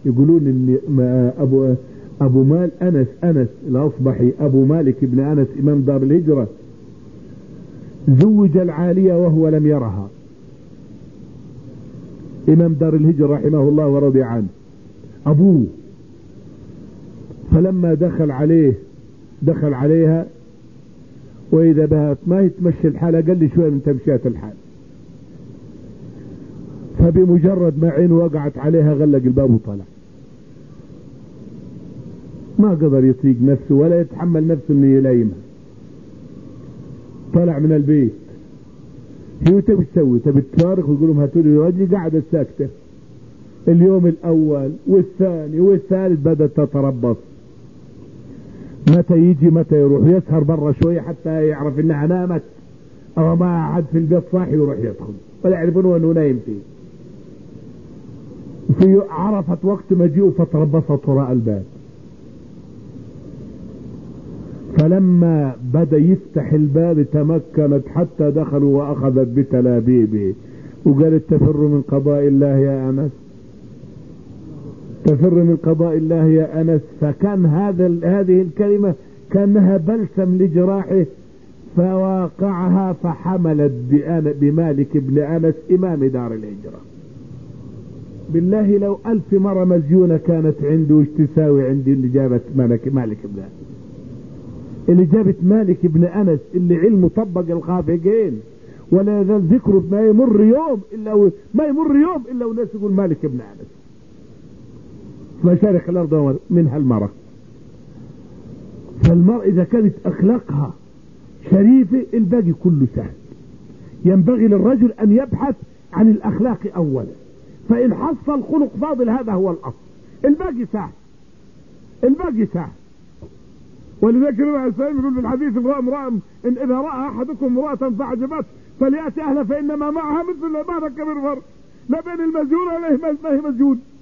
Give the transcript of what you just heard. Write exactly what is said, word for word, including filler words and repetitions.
يقولون ان ابو ابو مال انس انس الاصبحي ابو مالك ابن انس امام دار الهجرة زوج العالية وهو لم يرها. امام دار الهجرة رحمه الله ورضي عنه ابوه، فلما دخل عليه دخل عليها واذا بها ما يتمشي الحال اقل لي شوية من تمشيات الحال، فبمجرد ما عينه وقعت عليها غلق الباب وطلع، ما قدر يطيق نفسه ولا يتحمل نفسه انه يلايمها، طلع من البيت. هي تبي تسوي تبي تفارق ويقول لهم هاتوا لي رجلي، قاعدة ساكتة. اليوم الاول والثاني والثالث بدأت تتربص، متى يجي متى يروح، يسهر برا شوية حتى يعرف انها نامت او ما عاد في البيت صاحي يروح يدخل ولا يعرفون انه نايم فيه. في عرفت وقت مجيئه فتربصت وراء الباب، فلما بدأ يفتح الباب تمكنت حتى دخلوا واخذت بتلابيبه وقالت تفر من قضاء الله يا انس، تفر من قضاء الله يا انس. فكان هذا هذه الكلمة كانها بلسم لجراحه فواقعها فحملت بمالك بن انس امام دار الهجرة. بالله لو الف مرة مسجونة كانت عنده ايش تساوي عندي اللي جابت مالك مالك بن انس، اللي جابت مالك بن انس اللي علمه طبق الخافقين ولا يزال ذكره ما يمر يوم الا ما يمر يوم الا وناس يقول مالك بن انس. مشارق الارض من هالمرة. فالمرأة اذا كانت اخلاقها شريفة الباقي كله سهل. ينبغي للرجل ان يبحث عن الاخلاق اولا، فان حصل خلق فاضل هذا هو الاصل، الباقي سهل الباقي سهل. ولذلك النبي عليه الصلاة والسلام يقول في الحديث امرأة امرأة ان اذا رأى احدكم امرأة فاعجبته فليأتي اهلها فانما معها مثل ما ركب الفرس، لا بين المسجون ولا ما هي مسجون.